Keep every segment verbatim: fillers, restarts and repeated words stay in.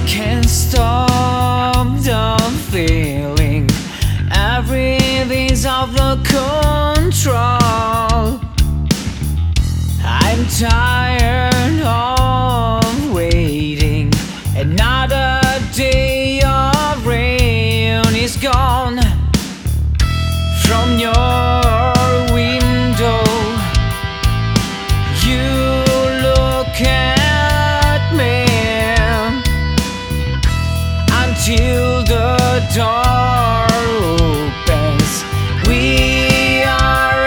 can't stop the feeling. Everything's out of control. I'm tired of waiting. Another day of rain is gone from your window. You look at me until the door opens. We are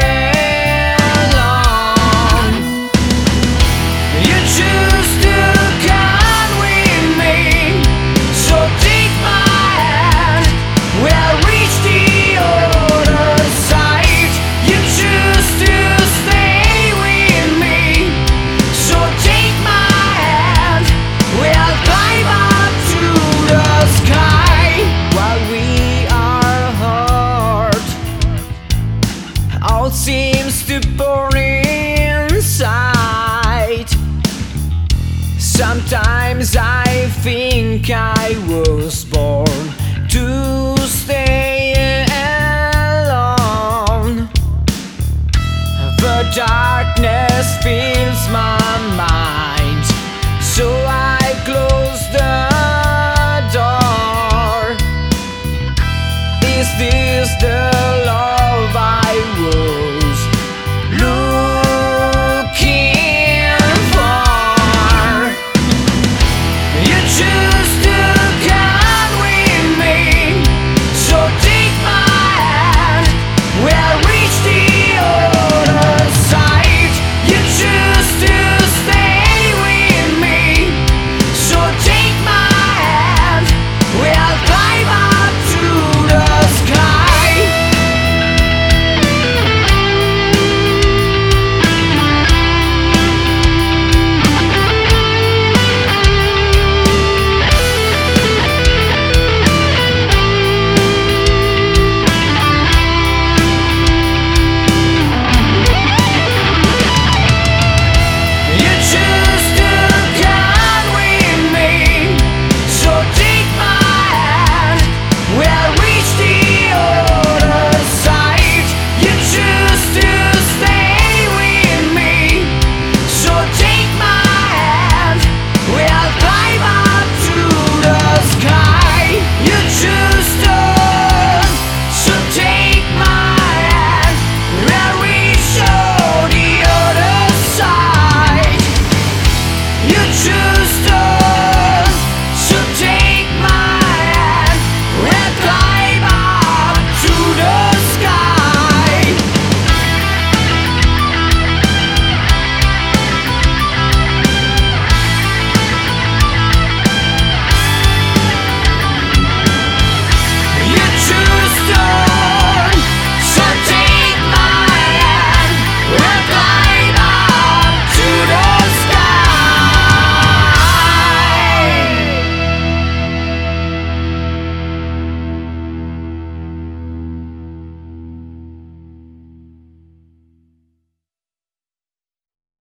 alone. You choose to come with me, so take my hand. We'll reach the other side. You choose to stay with me, so take my hand. We'll climb up to the sky. While we are hurt, all seems to burn inside. Sometimes I think I was born to stay alone. The darkness fills my mind.